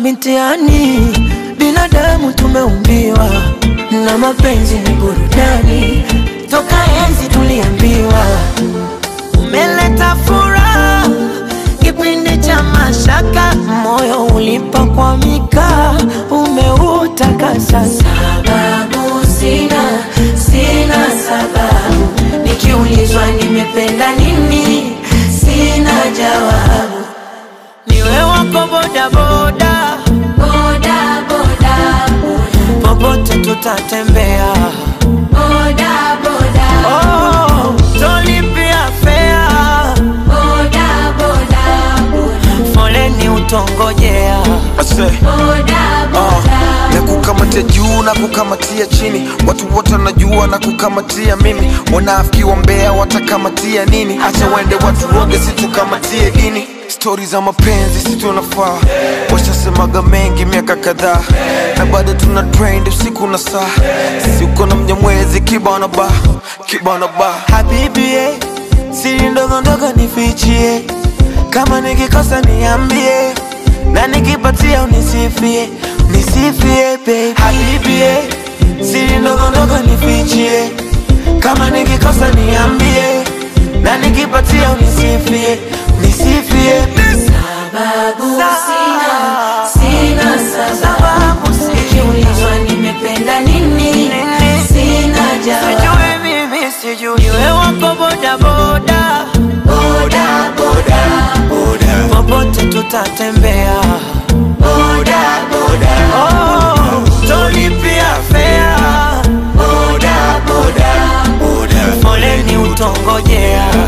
mitiani, binadamu tumeumbiwa na mapenzi ni burudani. Toka enzi tuliambiwa umeleta furaha, kipindi cha mashaka moyo ulipakwamika, umeutakasa. Sababu sina sababu, nikiulizwa nimependa nini sina jawabu. Niwe wako boda boda, boda boda, popote tutatembea, boda boda, oh, tolipia fare, boda boda, foleni utongojea, boda boda. Nakukamatia juu na kukamatia chini, watu wote wanajua na kukamatia mimi. Wanafiki wa mbea watakamatia nini? Acha wende watu roge, situkamatie dini. Story za mapenzi si tunafaa, washasemaga mengi miaka kadhaa, na bado tuna trend usiku na saa. Sisi uko na Mnyamwezi kibana ba, kibana ba. Habibi siri ndogo ndogo nifichie, kama nikikosa niambie, na nikipatia unisifie, nisifie baby. Habibi siri ndogo ndogo nifichie, kama nikikosa niambie, na nikipatia unisifie, nisifie. Sababu sina sababu, nikiulizwa nimependa nini sina jawabu. Sijui mimi sijui. Niwe wako boda boda, boda boda, boda, popote tutatembea, boda boda, oh, tolipia fare, boda boda, boda, foleni utongojea,